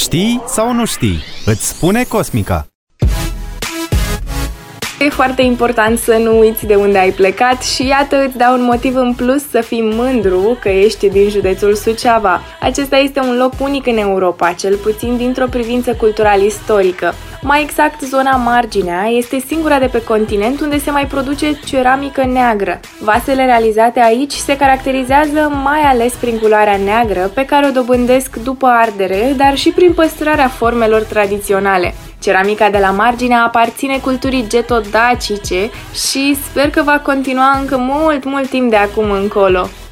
Știi sau nu știi? Îți spune Cosmica. E foarte important să nu uiți de unde ai plecat și iată îți dau un motiv în plus să fii mândru că ești din județul Suceava. Acesta este un loc unic în Europa, cel puțin dintr-o privință cultural-istorică. Mai exact, zona Marginea este singura de pe continent unde se mai produce ceramică neagră. Vasele realizate aici se caracterizează mai ales prin culoarea neagră, pe care o dobândesc după ardere, dar și prin păstrarea formelor tradiționale. Ceramica de la Marginea aparține culturii getodacice și sper că va continua încă mult timp de acum încolo.